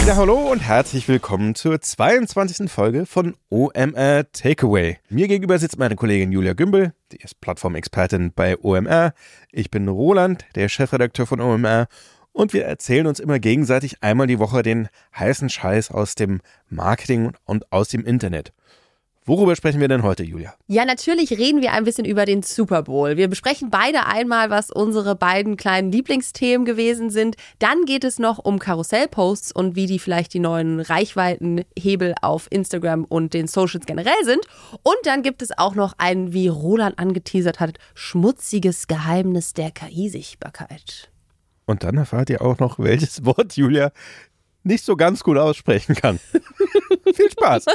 Ja, hallo und herzlich willkommen zur 22. Folge von OMR Takeaway. Mir gegenüber sitzt meine Kollegin Julia Gümbel, die ist Plattformexpertin bei OMR. Ich bin Roland, der Chefredakteur von OMR. Und wir erzählen uns immer gegenseitig einmal die Woche den heißen Scheiß aus dem Marketing und aus dem Internet. Worüber sprechen wir denn heute, Julia? Ja, natürlich reden wir ein bisschen über den Super Bowl. Wir besprechen beide einmal, was unsere beiden kleinen Lieblingsthemen gewesen sind. Dann geht es noch um Karussellposts und wie die vielleicht die neuen Reichweitenhebel auf Instagram und den Socials generell sind. Und dann gibt es auch noch ein, wie Roland angeteasert hat, schmutziges Geheimnis der KI-Sichtbarkeit. Und dann erfahrt ihr auch noch, welches Wort Julia nicht so ganz gut aussprechen kann. Viel Spaß!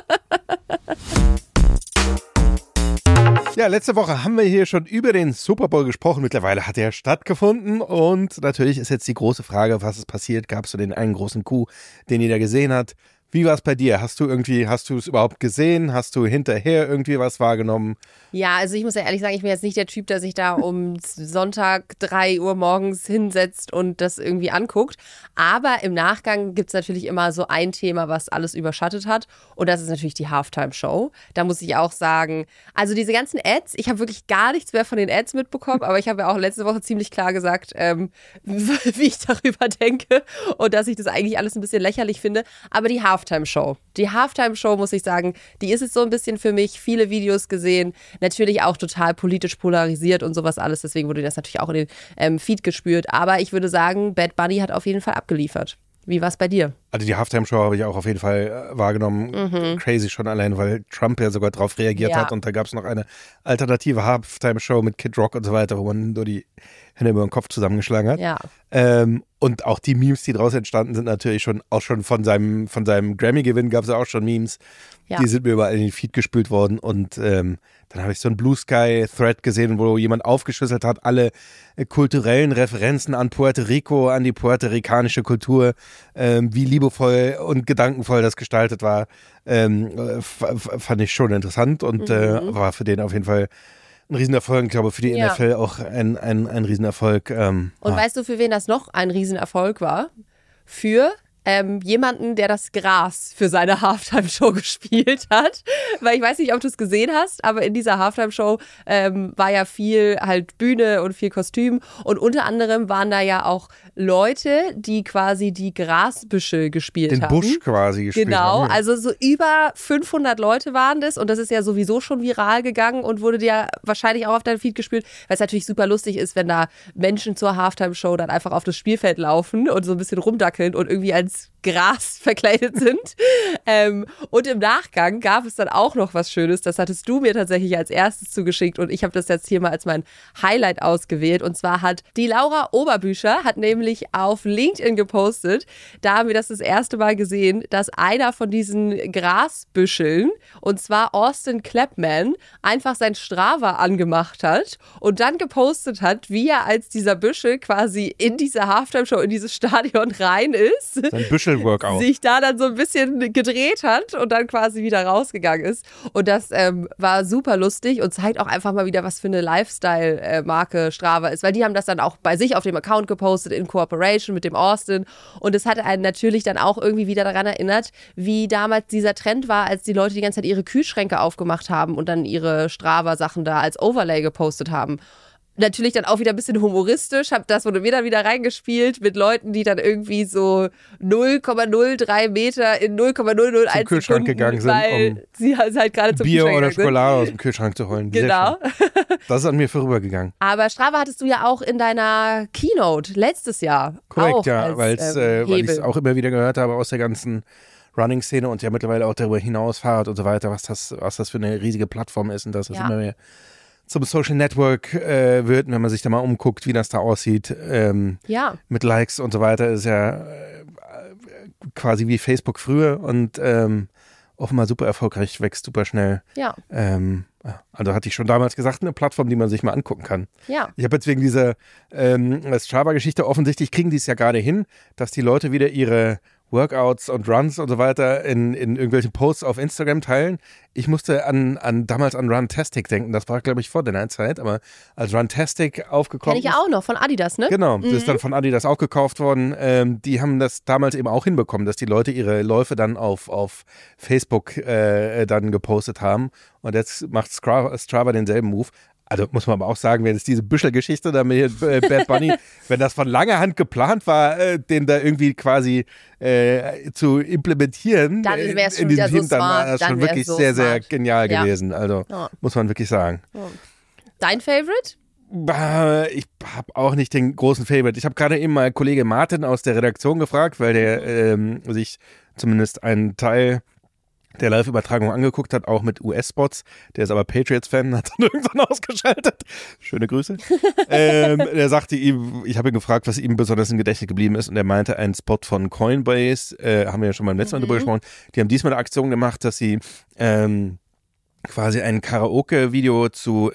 Ja, letzte Woche haben wir hier schon über den Super Bowl gesprochen. Mittlerweile hat er stattgefunden und natürlich ist jetzt die große Frage, was ist passiert? Gab es so den einen großen Coup, den jeder gesehen hat? Wie war es bei dir? Hast du es überhaupt gesehen? Hast du hinterher irgendwie was wahrgenommen? Ja, also ich muss ja ehrlich sagen, ich bin jetzt nicht der Typ, der sich da um Sonntag 3 Uhr morgens hinsetzt und das irgendwie anguckt. Aber im Nachgang gibt es natürlich immer so ein Thema, was alles überschattet hat. Und das ist natürlich die Halftime-Show. Da muss ich auch sagen, also diese ganzen Ads, ich habe wirklich gar nichts mehr von den Ads mitbekommen. Aber ich habe ja auch letzte Woche ziemlich klar gesagt, wie ich darüber denke. Und dass ich das eigentlich alles ein bisschen lächerlich finde. Aber die Halftime-Show, muss ich sagen, die ist jetzt so ein bisschen für mich. Viele Videos gesehen. Natürlich auch total politisch polarisiert und sowas alles. Deswegen wurde das natürlich auch in den Feed gespürt. Aber ich würde sagen, Bad Bunny hat auf jeden Fall abgeliefert. Wie war es bei dir? Also die Halftime-Show habe ich auch auf jeden Fall wahrgenommen. Crazy schon allein, weil Trump ja sogar drauf reagiert hat. Und da gab es noch eine alternative Halftime-Show mit Kid Rock und so weiter, wo man nur die Hände über den Kopf zusammengeschlagen hat. Ja. Und auch die Memes, die daraus entstanden sind, natürlich schon von seinem Grammy-Gewinn gab es ja auch schon Memes. Ja. Die sind mir überall in den Feed gespült worden. Und dann habe ich so einen Blue Sky-Thread gesehen, wo jemand aufgeschlüsselt hat, alle kulturellen Referenzen an Puerto Rico, an die puerto-ricanische Kultur, wie liebevoll und gedankenvoll das gestaltet war, fand ich schon interessant und war für den auf jeden Fall ein Riesenerfolg. Ich glaube, für die NFL auch ein Riesenerfolg. Und weißt du, für wen das noch ein Riesenerfolg war? Für jemanden, der das Gras für seine Halftime-Show gespielt hat. Weil ich weiß nicht, ob du es gesehen hast, aber in dieser Halftime-Show war ja viel halt Bühne und viel Kostüm. Und unter anderem waren da ja auch Leute, die quasi die Grasbüschel gespielt haben. Den Busch quasi gespielt haben. Genau, also so über 500 Leute waren das. Und das ist ja sowieso schon viral gegangen und wurde dir wahrscheinlich auch auf deinem Feed gespielt. Weil es natürlich super lustig ist, wenn da Menschen zur Halftime-Show dann einfach auf das Spielfeld laufen und so ein bisschen rumdackeln und irgendwie als Gras verkleidet sind. Und im Nachgang gab es dann auch noch was Schönes. Das hattest du mir tatsächlich als erstes zugeschickt und ich habe das jetzt hier mal als mein Highlight ausgewählt. Und zwar hat die Laura Oberbücher hat nämlich auf LinkedIn gepostet, da haben wir das erste Mal gesehen, dass einer von diesen Grasbüscheln, und zwar Austin Clapman, einfach sein Strava angemacht hat und dann gepostet hat, wie er als dieser Büschel quasi in diese Halftime-Show, in dieses Stadion rein ist. Sein Büschel-Workout. Sich da dann so ein bisschen gedreht hat und dann quasi wieder rausgegangen ist. Und das war super lustig und zeigt auch einfach mal wieder, was für eine Lifestyle-Marke Strava ist. Weil die haben das dann auch bei sich auf dem Account gepostet in Cooperation mit dem Austin. Und es hat einen natürlich dann auch irgendwie wieder daran erinnert, wie damals dieser Trend war, als die Leute die ganze Zeit ihre Kühlschränke aufgemacht haben und dann ihre Strava-Sachen da als Overlay gepostet haben. Natürlich dann auch wieder ein bisschen humoristisch, das wurde mir dann wieder reingespielt mit Leuten, die dann irgendwie so 0,03 Meter in 0,001 zum Kühlschrank gegangen sind, weil sie halt gerade zum Bier Kühlschrank oder Schokolade aus dem Kühlschrank zu holen. Genau. Das ist an mir vorübergegangen. Aber Strava hattest du ja auch in deiner Keynote letztes Jahr. Korrekt, auch ja, weil ich es auch immer wieder gehört habe aus der ganzen Running-Szene und ja mittlerweile auch darüber hinaus Fahrrad und so weiter, was das für eine riesige Plattform ist und dass das immer mehr zum Social Network wird, wenn man sich da mal umguckt, wie das da aussieht, mit Likes und so weiter, ist ja quasi wie Facebook früher und offenbar super erfolgreich, wächst super schnell. Ja. Also hatte ich schon damals gesagt, eine Plattform, die man sich mal angucken kann. Ja. Ich habe jetzt wegen dieser Strava-Geschichte, offensichtlich kriegen die es ja gerade hin, dass die Leute wieder ihre Workouts und Runs und so weiter in irgendwelchen Posts auf Instagram teilen. Ich musste damals an Runtastic denken. Das war, glaube ich, vor deiner Zeit, aber als Runtastic aufgekommen ist. Kenn ich ja auch noch, von Adidas, ne? Genau, das ist dann von Adidas auch gekauft worden. Die haben das damals eben auch hinbekommen, dass die Leute ihre Läufe dann auf Facebook dann gepostet haben. Und jetzt macht Strava denselben Move. Also muss man aber auch sagen, wenn es diese Büschel-Geschichte da mit Bad Bunny, wenn das von langer Hand geplant war, den da irgendwie quasi zu implementieren dann in schon diesem wieder Team, dann war das schon wirklich sehr, sehr genial gewesen. Also muss man wirklich sagen. Dein Favorite? Ich habe auch nicht den großen Favorite. Ich habe gerade eben mal Kollege Martin aus der Redaktion gefragt, weil der sich zumindest einen Teil der Live-Übertragung angeguckt hat, auch mit US-Spots. Der ist aber Patriots-Fan, hat dann irgendwann ausgeschaltet. Schöne Grüße. Er sagte ihm, ich habe ihn gefragt, was ihm besonders im Gedächtnis geblieben ist, und er meinte, ein Spot von Coinbase, haben wir ja schon beim letzten Mal drüber gesprochen, die haben diesmal eine Aktion gemacht, dass sie quasi ein Karaoke-Video zu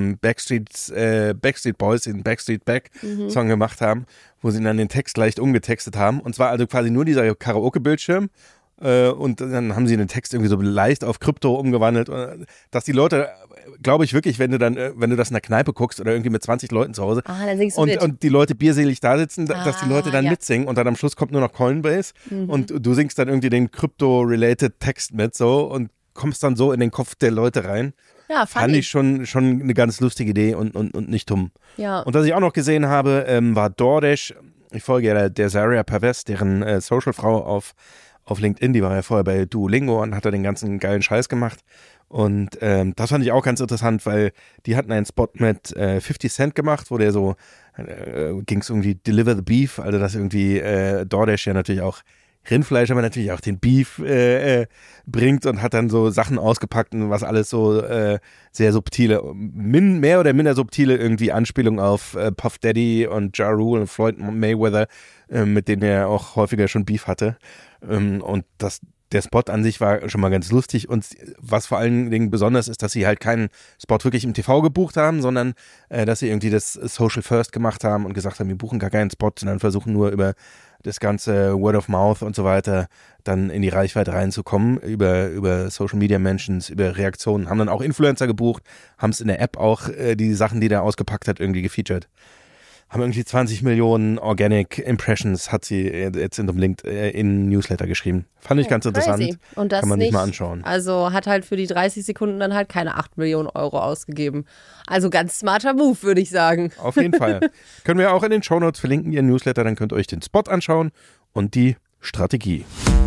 Backstreet Boys in Backstreet Back Song gemacht haben, wo sie dann den Text leicht umgetextet haben. Und zwar also quasi nur dieser Karaoke-Bildschirm. Und dann haben sie den Text irgendwie so leicht auf Krypto umgewandelt, dass die Leute, glaube ich wirklich, wenn du das in der Kneipe guckst oder irgendwie mit 20 Leuten zu Hause dann singst du mit. Und die Leute bierselig da sitzen, dass die Leute dann mitsingen und dann am Schluss kommt nur noch Coinbase und du singst dann irgendwie den Krypto-related Text mit so und kommst dann so in den Kopf der Leute rein. Ja, fand ich schon eine ganz lustige Idee und nicht dumm. Ja. Und was ich auch noch gesehen habe, war DoorDash. Ich folge ja der Zaria Pervez, deren Social-Frau auf LinkedIn, die war ja vorher bei Duolingo und hat da den ganzen geilen Scheiß gemacht. Und das fand ich auch ganz interessant, weil die hatten einen Spot mit 50 Cent gemacht, wo der so, ging es irgendwie Deliver the Beef, also dass irgendwie DoorDash ja natürlich auch Rindfleisch, aber natürlich auch den Beef bringt und hat dann so Sachen ausgepackt und was alles so sehr subtile, mehr oder minder subtile irgendwie Anspielungen auf Puff Daddy und Ja Rule und Floyd Mayweather, mit denen er auch häufiger schon Beef hatte. Und der Spot an sich war schon mal ganz lustig, und was vor allen Dingen besonders ist, dass sie halt keinen Spot wirklich im TV gebucht haben, sondern dass sie irgendwie das Social First gemacht haben und gesagt haben, wir buchen gar keinen Spot, sondern versuchen nur über das ganze Word of Mouth und so weiter dann in die Reichweite reinzukommen, über Social Media Mentions, über Reaktionen, haben dann auch Influencer gebucht, haben es in der App auch die Sachen, die der ausgepackt hat, irgendwie gefeatured. Haben irgendwie 20 Millionen Organic Impressions, hat sie jetzt in dem LinkedIn Newsletter geschrieben. Fand ich ganz interessant. Und das kann man nicht sich mal anschauen. Also hat halt für die 30 Sekunden dann halt keine 8 Millionen Euro ausgegeben. Also ganz smarter Move, würde ich sagen. Auf jeden Fall. Können wir auch in den Shownotes verlinken, Ihren Newsletter, dann könnt ihr euch den Spot anschauen und die Strategie.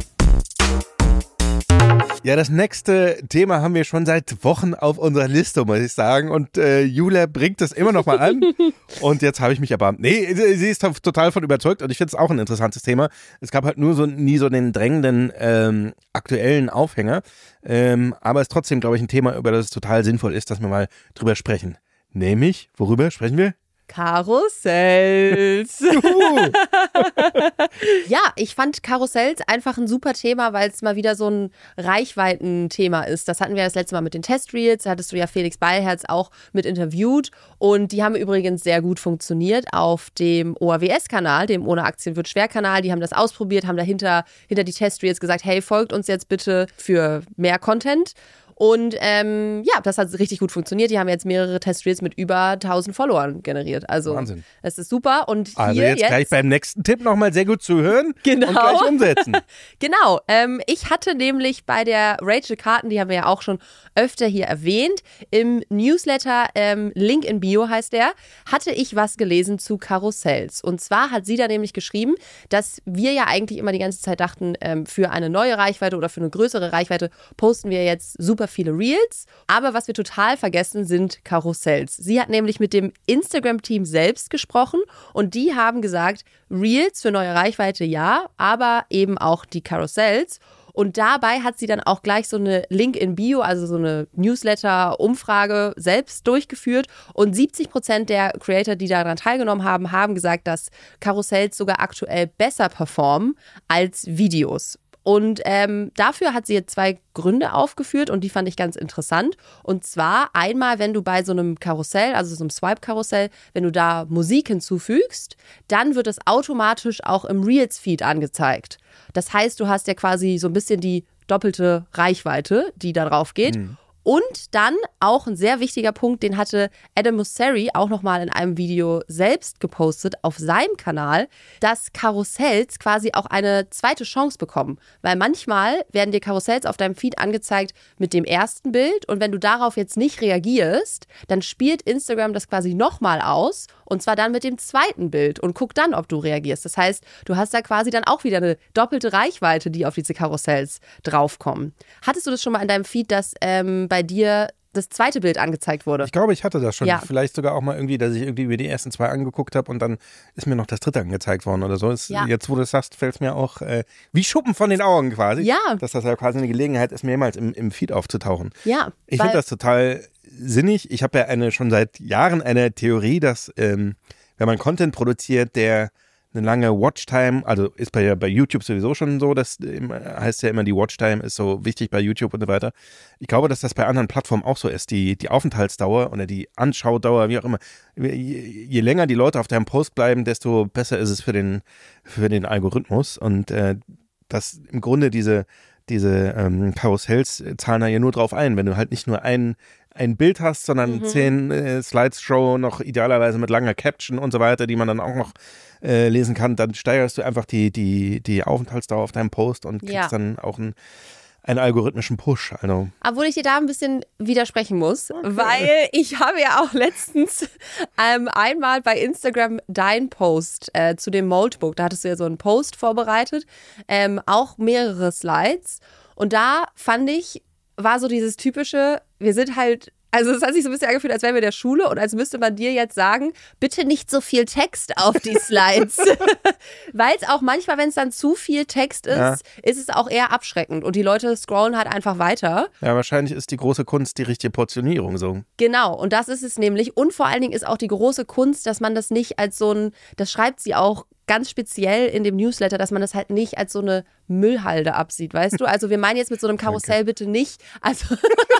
Ja, das nächste Thema haben wir schon seit Wochen auf unserer Liste, muss ich sagen. Und Julia bringt es immer noch mal an. Und jetzt habe ich mich aber... Nee, sie ist total von überzeugt und ich finde es auch ein interessantes Thema. Es gab halt nur nie so den drängenden aktuellen Aufhänger. Aber es ist trotzdem, glaube ich, ein Thema, über das es total sinnvoll ist, dass wir mal drüber sprechen. Nämlich, worüber sprechen wir? Karussells. Ja, ich fand Karussells einfach ein super Thema, weil es mal wieder so ein Reichweitenthema ist. Das hatten wir das letzte Mal mit den Testreels. Da hattest du ja Felix Beilherz auch mit interviewt. Und die haben übrigens sehr gut funktioniert auf dem OAWS-Kanal, dem Ohne Aktien wird schwer-Kanal. Die haben das ausprobiert, haben dahinter die Testreels gesagt, hey, folgt uns jetzt bitte für mehr Content. Und ja, das hat richtig gut funktioniert. Die haben jetzt mehrere Testreels mit über 1000 Followern generiert. Also Wahnsinn. Es ist super. Und also hier jetzt gleich beim nächsten Tipp nochmal sehr gut zuhören und gleich umsetzen. Genau. Ich hatte nämlich bei der Rachel Carton, die haben wir ja auch schon öfter hier erwähnt, im Newsletter Link in Bio heißt der, hatte ich was gelesen zu Karussells. Und zwar hat sie da nämlich geschrieben, dass wir ja eigentlich immer die ganze Zeit dachten, für eine neue Reichweite oder für eine größere Reichweite posten wir jetzt super viele Reels. Aber was wir total vergessen, sind Karussells. Sie hat nämlich mit dem Instagram-Team selbst gesprochen und die haben gesagt, Reels für neue Reichweite ja, aber eben auch die Karussells. Und dabei hat sie dann auch gleich so eine Link in Bio, also so eine Newsletter-Umfrage selbst durchgeführt. Und 70% der Creator, die daran teilgenommen haben, haben gesagt, dass Karussells sogar aktuell besser performen als Videos. Und dafür hat sie jetzt 2 Gründe aufgeführt und die fand ich ganz interessant. Und zwar einmal, wenn du bei so einem Karussell, also so einem Swipe-Karussell, wenn du da Musik hinzufügst, dann wird es automatisch auch im Reels-Feed angezeigt. Das heißt, du hast ja quasi so ein bisschen die doppelte Reichweite, die da drauf geht. Und dann auch ein sehr wichtiger Punkt, den hatte Adam Mosseri auch nochmal in einem Video selbst gepostet auf seinem Kanal, dass Karussells quasi auch eine zweite Chance bekommen. Weil manchmal werden dir Karussells auf deinem Feed angezeigt mit dem ersten Bild und wenn du darauf jetzt nicht reagierst, dann spielt Instagram das quasi nochmal aus und zwar dann mit dem zweiten Bild und guckt dann, ob du reagierst. Das heißt, du hast da quasi dann auch wieder eine doppelte Reichweite, die auf diese Karussells draufkommen. Hattest du das schon mal in deinem Feed, dass bei dir das zweite Bild angezeigt wurde? Ich glaube, ich hatte das schon. Ja. Vielleicht sogar auch mal irgendwie, dass ich irgendwie mir die ersten 2 angeguckt habe und dann ist mir noch das dritte angezeigt worden oder so. Jetzt, wo du das sagst, fällt es mir auch wie Schuppen von den Augen quasi. Ja. Dass das ja quasi eine Gelegenheit ist, mehrmals im Feed aufzutauchen. Ja. Ich finde das total sinnig. Ich habe ja schon seit Jahren eine Theorie, dass wenn man Content produziert, der eine lange Watchtime, also ist bei YouTube sowieso schon so, das heißt ja immer, die Watchtime ist so wichtig bei YouTube und so weiter. Ich glaube, dass das bei anderen Plattformen auch so ist. Die Aufenthaltsdauer oder die Anschaudauer, wie auch immer, je länger die Leute auf deinem Post bleiben, desto besser ist es für den Algorithmus. Und dass im Grunde diese Karussells zahlen da ja nur drauf ein, wenn du halt nicht nur ein Bild hast, sondern 10 Slideshow noch idealerweise mit langer Caption und so weiter, die man dann auch noch lesen kann, dann steigerst du einfach die Aufenthaltsdauer auf deinem Post und kriegst dann auch einen algorithmischen Push. Also. Obwohl ich dir da ein bisschen widersprechen muss, weil ich habe ja auch letztens einmal bei Instagram deinen Post zu dem Moldbook, da hattest du ja so einen Post vorbereitet, auch mehrere Slides und da fand ich, war so dieses typische, wir sind halt, also es hat sich so ein bisschen angefühlt, als wären wir in der Schule und als müsste man dir jetzt sagen, bitte nicht so viel Text auf die Slides. Weil es auch manchmal, wenn es dann zu viel Text ist, ist es auch eher abschreckend und die Leute scrollen halt einfach weiter. Ja, wahrscheinlich ist die große Kunst die richtige Portionierung so. Genau, und das ist es nämlich. Und vor allen Dingen ist auch die große Kunst, dass man das nicht als so ein, das schreibt sie auch ganz speziell in dem Newsletter, dass man das halt nicht als so eine Müllhalde absieht, weißt du? Also wir meinen jetzt mit so einem Karussell bitte nicht, also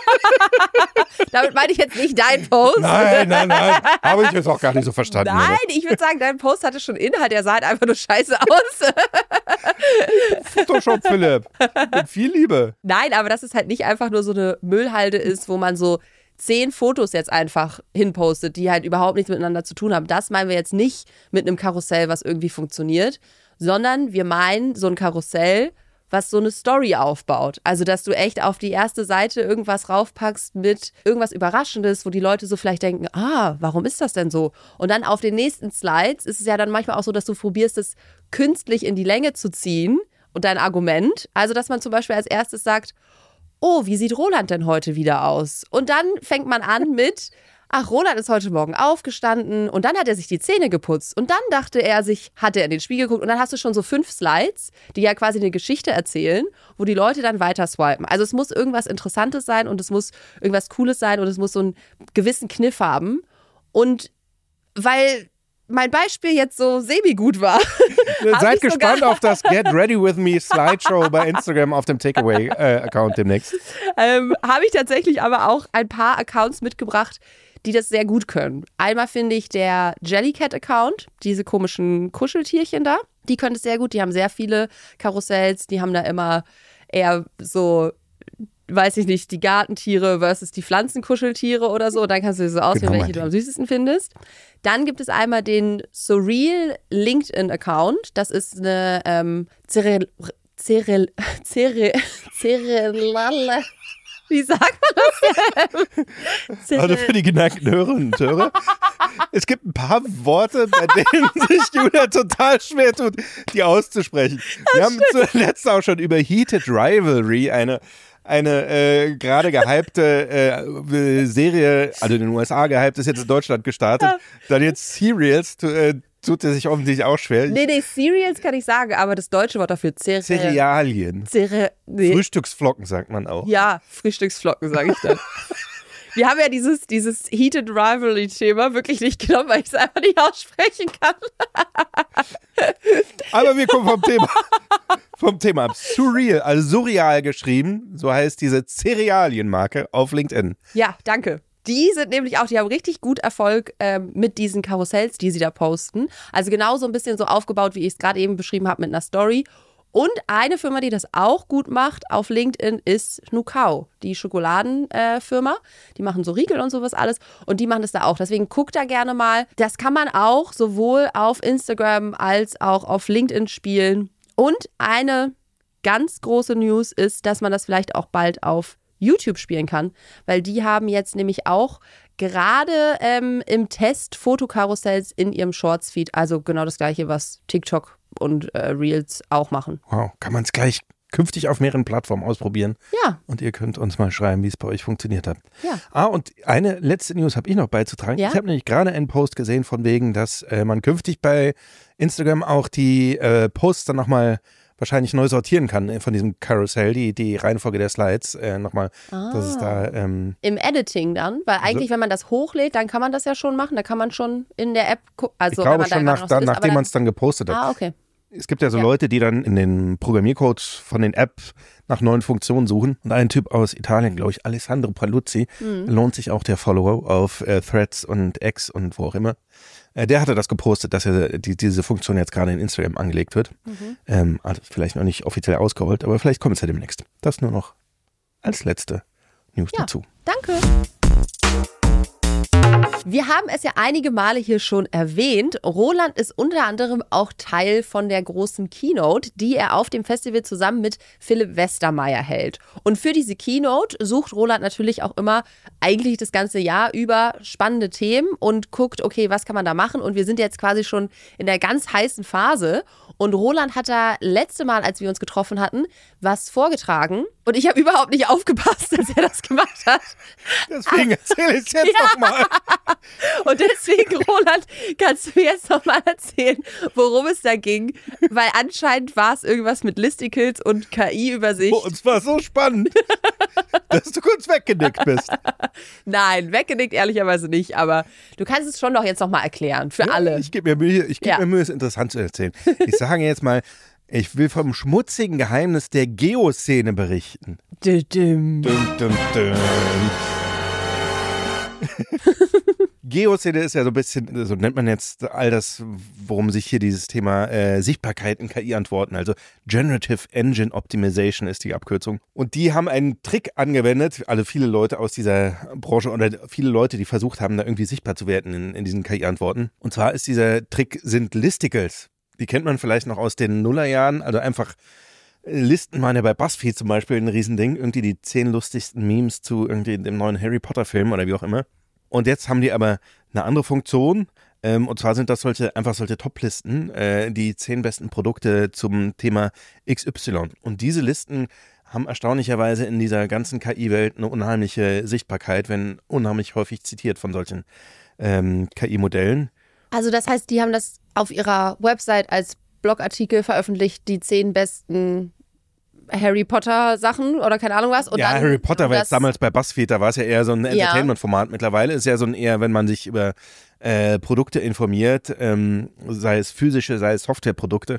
damit meine ich jetzt nicht deinen Post. Nein, habe ich jetzt auch gar nicht so verstanden. Nein, oder? Ich würde sagen, dein Post hatte schon Inhalt, der sah halt einfach nur scheiße aus. Photoshop, Philipp, mit viel Liebe. Nein, aber dass es halt nicht einfach nur so eine Müllhalde ist, wo man so 10 Fotos jetzt einfach hinpostet, die halt überhaupt nichts miteinander zu tun haben. Das meinen wir jetzt nicht mit einem Karussell, was irgendwie funktioniert, sondern wir meinen so ein Karussell, was so eine Story aufbaut. Also, dass du echt auf die erste Seite irgendwas raufpackst mit irgendwas Überraschendes, wo die Leute so vielleicht denken, warum ist das denn so? Und dann auf den nächsten Slides ist es ja dann manchmal auch so, dass du probierst, es künstlich in die Länge zu ziehen und dein Argument. Also, dass man zum Beispiel als erstes sagt, oh, wie sieht Roland denn heute wieder aus? Und dann fängt man an mit, Roland ist heute Morgen aufgestanden und dann hat er sich die Zähne geputzt und dann dachte er sich, hat er in den Spiegel geguckt und dann hast du schon so 5 Slides, die ja quasi eine Geschichte erzählen, wo die Leute dann weiter swipen. Also es muss irgendwas Interessantes sein und es muss irgendwas Cooles sein und es muss so einen gewissen Kniff haben und weil mein Beispiel jetzt so semi-gut war. Seid gespannt auf das Get Ready With Me Slideshow bei Instagram auf dem Takeaway-Account demnächst. Habe ich tatsächlich aber auch ein paar Accounts mitgebracht, die das sehr gut können. Einmal finde ich der Jellycat-Account, diese komischen Kuscheltierchen da, die können es sehr gut. Die haben sehr viele Karussells, die haben da immer eher so, weiß ich nicht, die Gartentiere versus die Pflanzenkuscheltiere oder so. Und dann kannst du so auswählen, welche du am süßesten findest. Dann gibt es einmal den Surreal LinkedIn-Account. Das ist eine wie sagt man das? Also für die geneigten Hörerinnen und Hörer. Es gibt ein paar Worte, bei denen sich Julia total schwer tut, die auszusprechen. Wir haben zuletzt auch schon über Heated Rivalry, eine gerade gehypte Serie, also in den USA gehypt, ist jetzt in Deutschland gestartet. Dann jetzt Serials, tut er sich offensichtlich auch schwer. Nee, Cereals kann ich sagen, aber das deutsche Wort dafür Cerealien. Frühstücksflocken sagt man auch. Ja, Frühstücksflocken sage ich dann. Wir haben ja dieses Heated Rivalry-Thema wirklich nicht genommen, weil ich es einfach nicht aussprechen kann. Aber wir kommen vom Thema ab. Surreal, also surreal geschrieben, so heißt diese Cerealienmarke auf LinkedIn. Ja, danke. Die sind nämlich auch, die haben richtig gut Erfolg mit diesen Karussells, die sie da posten. Also genau so ein bisschen so aufgebaut, wie ich es gerade eben beschrieben habe mit einer Story. Und eine Firma, die das auch gut macht auf LinkedIn, ist Nukao, die Schokoladenfirma. Die machen so Riegel und sowas alles und die machen das da auch. Deswegen guckt da gerne mal. Das kann man auch sowohl auf Instagram als auch auf LinkedIn spielen. Und eine ganz große News ist, dass man das vielleicht auch bald auf YouTube spielen kann, weil die haben jetzt nämlich auch gerade im Test Fotokarussells in ihrem Shorts-Feed, also genau das gleiche, was TikTok und Reels auch machen. Wow, kann man es gleich künftig auf mehreren Plattformen ausprobieren. Ja. Und ihr könnt uns mal schreiben, wie es bei euch funktioniert hat. Ja. Und eine letzte News habe ich noch beizutragen. Ja? Ich habe nämlich gerade einen Post gesehen von wegen, dass man künftig bei Instagram auch die Posts dann nochmal wahrscheinlich neu sortieren kann von diesem Carousel, die Reihenfolge der Slides nochmal, dass es da im Editing dann, weil eigentlich, wenn man das hochlädt, dann kann man das ja schon machen, da kann man schon in der App gucken. Also, ich glaube schon, nachdem man es dann gepostet hat. Okay. Es gibt ja so Leute, die dann in den Programmiercodes von den Apps nach neuen Funktionen suchen. Und ein Typ aus Italien, glaube ich, Alessandro Paluzzi, lohnt sich auch der Follower auf Threads und X und wo auch immer. Der hatte das gepostet, dass diese Funktion jetzt gerade in Instagram angelegt wird. Also vielleicht noch nicht offiziell ausgerollt, aber vielleicht kommt es ja demnächst. Das nur noch als letzte News dazu. Danke. Wir haben es ja einige Male hier schon erwähnt. Roland ist unter anderem auch Teil von der großen Keynote, die er auf dem Festival zusammen mit Philipp Westermeier hält. Und für diese Keynote sucht Roland natürlich auch immer eigentlich das ganze Jahr über spannende Themen und guckt, okay, was kann man da machen? Und wir sind jetzt quasi schon in der ganz heißen Phase. Und Roland hat da letzte Mal, als wir uns getroffen hatten, was vorgetragen. Und ich habe überhaupt nicht aufgepasst, dass er das gemacht hat. Deswegen erzähle ich es jetzt nochmal. Und deswegen, Roland, kannst du mir jetzt nochmal erzählen, worum es da ging? Weil anscheinend war es irgendwas mit Listicles und KI-Übersicht. Oh, und es war so spannend, dass du kurz weggenickt bist. Nein, weggenickt ehrlicherweise nicht, aber du kannst es schon doch jetzt nochmal erklären, für alle. Ich gebe mir Mühe, es interessant zu erzählen. Ich sage jetzt mal, ich will vom schmutzigen Geheimnis der Geoszene berichten. Dum, dum, dum. Geoszene ist ja so ein bisschen, so nennt man jetzt all das, worum sich hier dieses Thema Sichtbarkeit in KI-Antworten, also Generative Engine Optimization ist die Abkürzung. Und die haben einen Trick angewendet, also viele Leute aus dieser Branche oder viele Leute, die versucht haben, da irgendwie sichtbar zu werden in diesen KI-Antworten. Und zwar ist dieser Trick, sind Listicles. Die kennt man vielleicht noch aus den Nullerjahren, also einfach Listen waren ja bei BuzzFeed zum Beispiel ein Riesending, irgendwie die 10 lustigsten Memes zu irgendwie dem neuen Harry Potter Film oder wie auch immer. Und jetzt haben die aber eine andere Funktion, und zwar sind das solche Top-Listen, die 10 besten Produkte zum Thema XY. Und diese Listen haben erstaunlicherweise in dieser ganzen KI-Welt eine unheimliche Sichtbarkeit, wenn unheimlich häufig zitiert von solchen KI-Modellen. Also das heißt, die haben das auf ihrer Website als Blogartikel veröffentlicht, die 10 besten Harry Potter Sachen oder keine Ahnung was. Und ja, dann, Harry Potter war jetzt damals bei BuzzFeed, da war es ja eher so ein Entertainment-Format. Mittlerweile ist ja so ein eher, wenn man sich über Produkte informiert, sei es physische, sei es Softwareprodukte,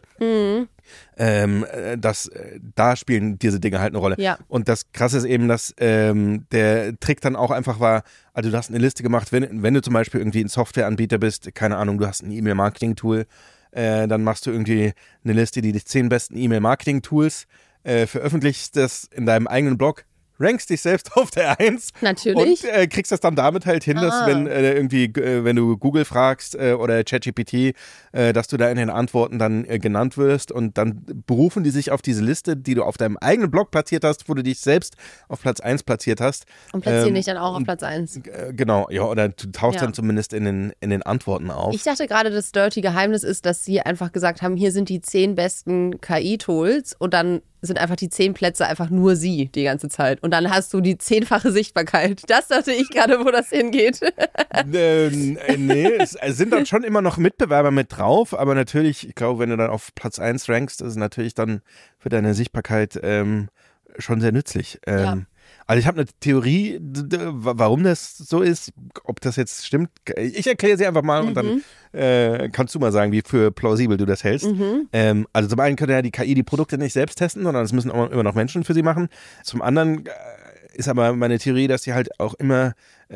da spielen diese Dinge halt eine Rolle. Ja. Und das Krasse ist eben, dass der Trick dann auch einfach war, also du hast eine Liste gemacht, wenn du zum Beispiel irgendwie ein Softwareanbieter bist, keine Ahnung, du hast ein E-Mail-Marketing-Tool, dann machst du irgendwie eine Liste, die 10 besten E-Mail-Marketing-Tools veröffentlichst das in deinem eigenen Blog, rankst dich selbst auf der 1. Natürlich. Und kriegst das dann damit halt hin, dass wenn du Google fragst oder ChatGPT, dass du da in den Antworten dann genannt wirst und dann berufen die sich auf diese Liste, die du auf deinem eigenen Blog platziert hast, wo du dich selbst auf Platz 1 platziert hast. Und platzieren dich dann auch auf Platz 1. Genau, ja, oder du tauchst dann zumindest in den Antworten auf. Ich dachte gerade, das dirty Geheimnis ist, dass sie einfach gesagt haben, hier sind die 10 besten KI-Tools und dann sind einfach die 10 Plätze einfach nur sie die ganze Zeit. Und dann hast du die 10-fache Sichtbarkeit. Das dachte ich gerade, wo das hingeht. Nee, es sind dann schon immer noch Mitbewerber mit drauf, aber natürlich, ich glaube, wenn du dann auf Platz 1 rankst, ist es natürlich dann für deine Sichtbarkeit schon sehr nützlich. Also ich habe eine Theorie, warum das so ist, ob das jetzt stimmt. Ich erkläre sie einfach mal und dann kannst du mal sagen, wie für plausibel du das hältst. Also zum einen können ja die KI die Produkte nicht selbst testen, sondern es müssen immer noch Menschen für sie machen. Zum anderen ist aber meine Theorie, dass sie halt auch immer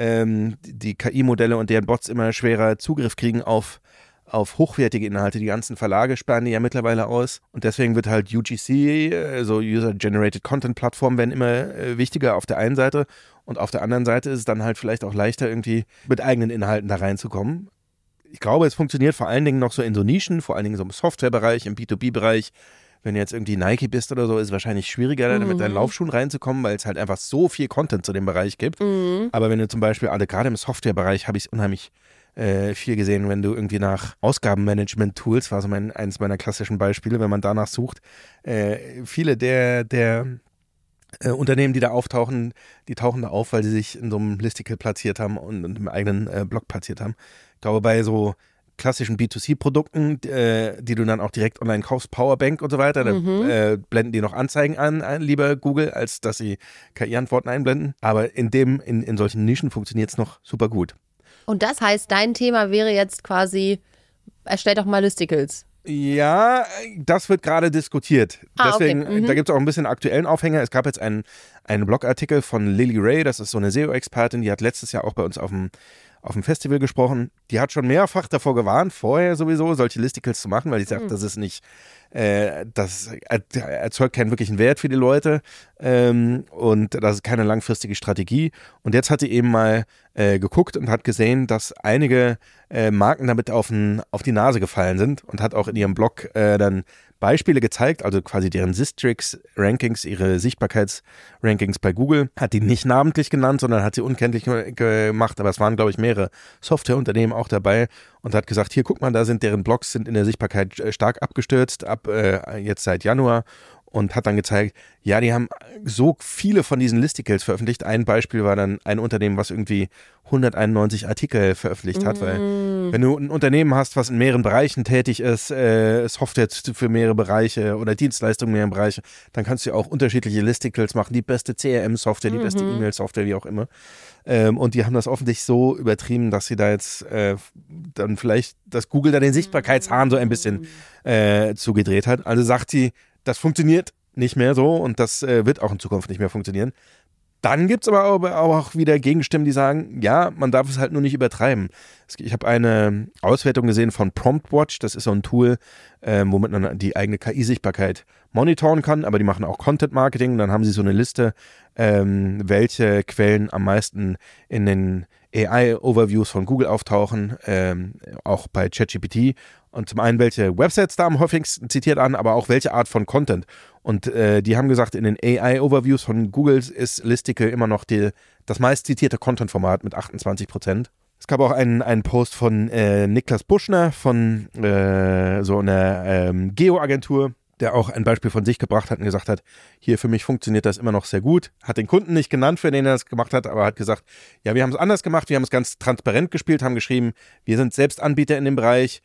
die KI-Modelle und deren Bots immer schwerer Zugriff kriegen auf hochwertige Inhalte. Die ganzen Verlage sperren die ja mittlerweile aus und deswegen wird halt UGC, so User-Generated Content-Plattformen werden immer wichtiger auf der einen Seite und auf der anderen Seite ist es dann halt vielleicht auch leichter irgendwie mit eigenen Inhalten da reinzukommen. Ich glaube, es funktioniert vor allen Dingen noch so in so Nischen, vor allen Dingen so im Softwarebereich, im B2B-Bereich. Wenn du jetzt irgendwie Nike bist oder so, ist es wahrscheinlich schwieriger, mit deinen Laufschuhen reinzukommen, weil es halt einfach so viel Content zu dem Bereich gibt. Aber wenn du zum Beispiel, gerade im Softwarebereich habe ich es unheimlich viel gesehen, wenn du irgendwie nach Ausgabenmanagement-Tools, war so eines meiner klassischen Beispiele, wenn man danach sucht, viele der Unternehmen, die da auftauchen, die tauchen da auf, weil sie sich in so einem Listicle platziert haben und im eigenen Blog platziert haben. Ich glaube, bei so klassischen B2C-Produkten, die du dann auch direkt online kaufst, Powerbank und so weiter, da blenden die noch Anzeigen an, lieber Google, als dass sie KI-Antworten einblenden. Aber in solchen Nischen funktioniert es noch super gut. Und das heißt, dein Thema wäre jetzt quasi, erstell doch mal Listicles. Ja, das wird gerade diskutiert. Deswegen, okay. Da gibt es auch ein bisschen aktuellen Aufhänger. Es gab jetzt einen Blogartikel von Lily Ray, das ist so eine SEO-Expertin, die hat letztes Jahr auch bei uns auf dem Festival gesprochen. Die hat schon mehrfach davor gewarnt, vorher sowieso, solche Listicles zu machen, weil sie sagt, das ist nicht, das erzeugt keinen wirklichen Wert für die Leute und das ist keine langfristige Strategie. Und jetzt hat sie eben mal geguckt und hat gesehen, dass einige Marken damit auf die Nase gefallen sind und hat auch in ihrem Blog dann Beispiele gezeigt, also quasi deren Sistrix-Rankings, ihre Sichtbarkeitsrankings bei Google, hat die nicht namentlich genannt, sondern hat sie unkenntlich gemacht, aber es waren, glaube ich, mehrere Softwareunternehmen auch dabei und hat gesagt, hier, guck mal, da sind deren Blogs sind in der Sichtbarkeit stark abgestürzt, jetzt seit Januar. Und hat dann gezeigt, ja, die haben so viele von diesen Listicles veröffentlicht. Ein Beispiel war dann ein Unternehmen, was irgendwie 191 Artikel veröffentlicht hat, weil wenn du ein Unternehmen hast, was in mehreren Bereichen tätig ist, Software für mehrere Bereiche oder Dienstleistungen in mehreren Bereichen, dann kannst du ja auch unterschiedliche Listicles machen, die beste CRM-Software, die beste E-Mail-Software, wie auch immer. Und die haben das offensichtlich so übertrieben, dass sie da jetzt dann vielleicht, dass Google da den Sichtbarkeitshahn so ein bisschen zugedreht hat. Also sagt sie, das funktioniert nicht mehr so und das wird auch in Zukunft nicht mehr funktionieren. Dann gibt es aber auch wieder Gegenstimmen, die sagen, ja, man darf es halt nur nicht übertreiben. Ich habe eine Auswertung gesehen von PromptWatch, das ist so ein Tool, womit man die eigene KI-Sichtbarkeit monitoren kann, aber die machen auch Content-Marketing. Dann haben sie so eine Liste, welche Quellen am meisten in den AI-Overviews von Google auftauchen, auch bei ChatGPT. Und zum einen, welche Websites da am häufigsten zitiert an, aber auch welche Art von Content. Und die haben gesagt, in den AI-Overviews von Google ist Listicle immer noch das meist zitierte Content-Format mit 28%. Es gab auch einen Post von Niklas Buschner von so einer Geo-Agentur, der auch ein Beispiel von sich gebracht hat und gesagt hat, hier für mich funktioniert das immer noch sehr gut. Hat den Kunden nicht genannt, für den er das gemacht hat, aber hat gesagt, ja, wir haben es anders gemacht, wir haben es ganz transparent gespielt, haben geschrieben, wir sind selbst Anbieter in dem Bereich,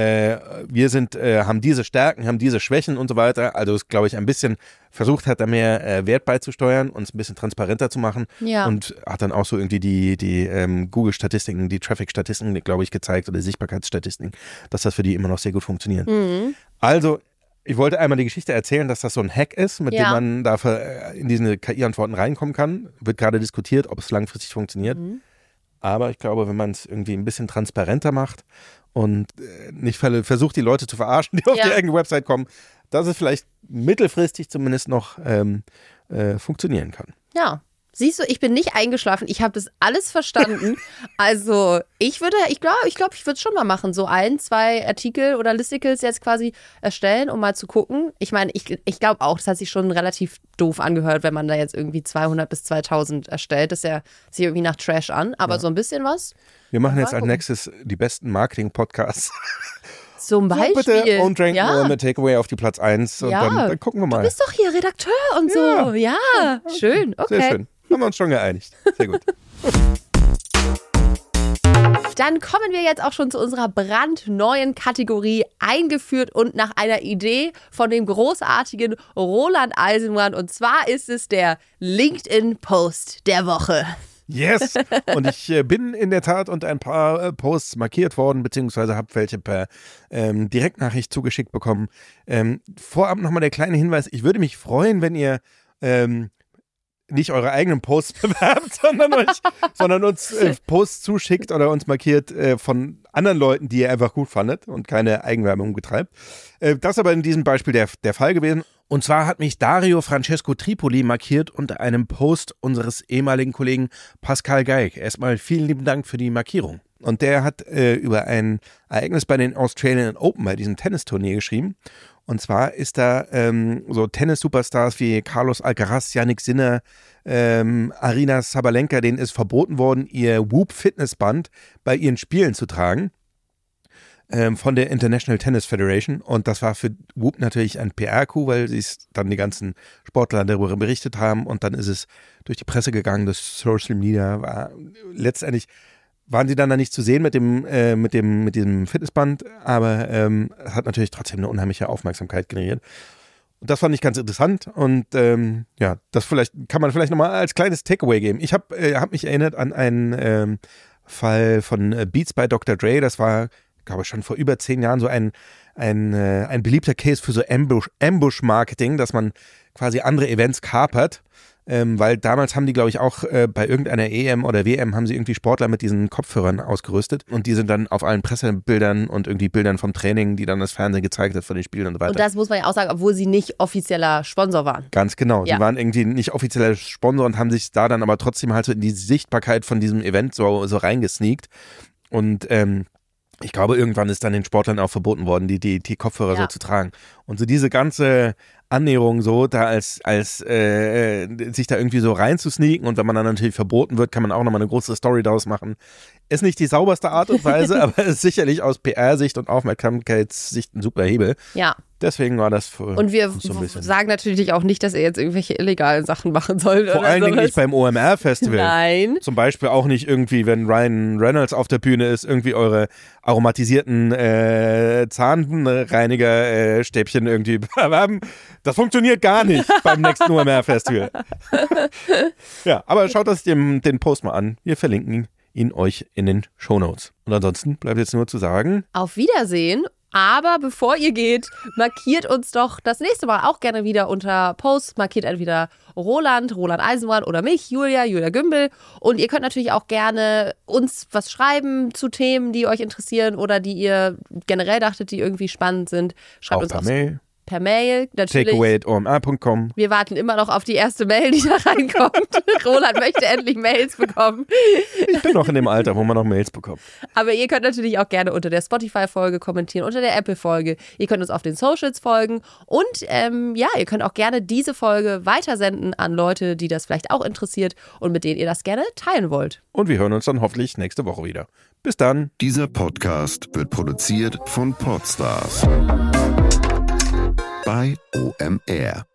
wir haben diese Stärken, haben diese Schwächen und so weiter. Also es, glaube ich, ein bisschen versucht hat, da mehr Wert beizusteuern und es ein bisschen transparenter zu machen. Ja. Und hat dann auch so irgendwie die Google-Statistiken, die Traffic-Statistiken, glaube ich, gezeigt oder Sichtbarkeitsstatistiken, dass das für die immer noch sehr gut funktioniert. Also ich wollte einmal die Geschichte erzählen, dass das so ein Hack ist, mit dem man da in diese KI-Antworten reinkommen kann. Wird gerade diskutiert, ob es langfristig funktioniert. Aber ich glaube, wenn man es irgendwie ein bisschen transparenter macht und nicht versucht, die Leute zu verarschen, die auf die eigene Website kommen, dass es vielleicht mittelfristig zumindest noch funktionionieren kann. Ja. Siehst du, ich bin nicht eingeschlafen. Ich habe das alles verstanden. Also ich glaube, ich würde es schon mal machen. So 1, 2 Artikel oder Listicles jetzt quasi erstellen, um mal zu gucken. Ich meine, ich glaube auch, das hat sich schon relativ doof angehört, wenn man da jetzt irgendwie 200 bis 2000 erstellt. Das ist ja sich irgendwie nach Trash an. Aber so ein bisschen was. Wir machen jetzt als nächstes die besten Marketing-Podcasts. Zum Beispiel. So bitte Own Drink mit Takeaway auf die Platz 1 und dann gucken wir mal. Du bist doch hier Redakteur und so. Ja, schön. Okay. Sehr schön. Haben wir uns schon geeinigt. Sehr gut. Dann kommen wir jetzt auch schon zu unserer brandneuen Kategorie eingeführt und nach einer Idee von dem großartigen Roland Eisenbrand. Und zwar ist es der LinkedIn-Post der Woche. Yes! Und ich bin in der Tat unter ein paar Posts markiert worden, beziehungsweise habe welche per Direktnachricht zugeschickt bekommen. Vorab nochmal der kleine Hinweis, ich würde mich freuen, wenn ihr nicht eure eigenen Posts bewerbt, sondern uns Posts zuschickt oder uns markiert von anderen Leuten, die ihr einfach gut fandet und keine Eigenwerbung betreibt. Das ist aber in diesem Beispiel der Fall gewesen. Und zwar hat mich Dario Francesco Tripoli markiert unter einem Post unseres ehemaligen Kollegen Pascal Geig. Erstmal vielen lieben Dank für die Markierung. Und der hat über ein Ereignis bei den Australian Open, bei diesem Tennisturnier geschrieben. Und zwar ist da so Tennis-Superstars wie Carlos Alcaraz, Jannik Sinner, Aryna Sabalenka, denen ist verboten worden, ihr Whoop-Fitnessband bei ihren Spielen zu tragen von der International Tennis Federation. Und das war für Whoop natürlich ein PR-Coup, weil sie es dann die ganzen Sportler darüber berichtet haben. Und dann ist es durch die Presse gegangen, das Social Media war letztendlich... Waren sie dann da nicht zu sehen mit diesem Fitnessband, aber es hat natürlich trotzdem eine unheimliche Aufmerksamkeit generiert. Und das fand ich ganz interessant und das kann man vielleicht nochmal als kleines Takeaway geben. Ich hab mich erinnert an einen Fall von Beats by Dr. Dre, das war, glaube ich, schon vor über 10 Jahren so ein beliebter Case für so Ambush-Marketing, dass man quasi andere Events kapert. Weil damals haben die, glaube ich, auch bei irgendeiner EM oder WM haben sie irgendwie Sportler mit diesen Kopfhörern ausgerüstet und die sind dann auf allen Pressebildern und irgendwie Bildern vom Training, die dann das Fernsehen gezeigt hat von den Spielen und so weiter. Und das muss man ja auch sagen, obwohl sie nicht offizieller Sponsor waren. Ganz genau. Ja. Sie waren irgendwie nicht offizieller Sponsor und haben sich da dann aber trotzdem halt so in die Sichtbarkeit von diesem Event so reingesneakt. Und ich glaube, irgendwann ist dann den Sportlern auch verboten worden, die Kopfhörer so zu tragen. Und so diese ganze Annäherung so, da als sich da irgendwie so reinzusneaken und wenn man dann natürlich verboten wird, kann man auch nochmal eine große Story daraus machen. Ist nicht die sauberste Art und Weise, aber ist sicherlich aus PR-Sicht und Aufmerksamkeitssicht ein super Hebel. Ja. Deswegen war das für Und wir sagen natürlich auch nicht, dass ihr jetzt irgendwelche illegalen Sachen machen sollt. Vor allen Dingen nicht beim OMR-Festival. Nein. Zum Beispiel auch nicht irgendwie, wenn Ryan Reynolds auf der Bühne ist, irgendwie eure aromatisierten Zahnreiniger-Stäbchen irgendwie bewerben. Das funktioniert gar nicht beim nächsten OMR-Festival. Ja, aber schaut euch den Post mal an. Wir verlinken ihn euch in den Shownotes. Und ansonsten bleibt jetzt nur zu sagen: Auf Wiedersehen. Aber bevor ihr geht, markiert uns doch das nächste Mal auch gerne wieder unter Posts. Markiert entweder Roland Eisenbrand oder mich, Julia Gümbel. Und ihr könnt natürlich auch gerne uns was schreiben zu Themen, die euch interessieren oder die ihr generell dachtet, die irgendwie spannend sind. Schreibt auch uns per Mail, natürlich. takeaway@omr.com. Wir warten immer noch auf die erste Mail, die da reinkommt. Roland möchte endlich Mails bekommen. Ich bin noch in dem Alter, wo man noch Mails bekommt. Aber ihr könnt natürlich auch gerne unter der Spotify-Folge kommentieren, unter der Apple-Folge. Ihr könnt uns auf den Socials folgen. Und ihr könnt auch gerne diese Folge weitersenden an Leute, die das vielleicht auch interessiert und mit denen ihr das gerne teilen wollt. Und wir hören uns dann hoffentlich nächste Woche wieder. Bis dann. Dieser Podcast wird produziert von Podstars bei OMR.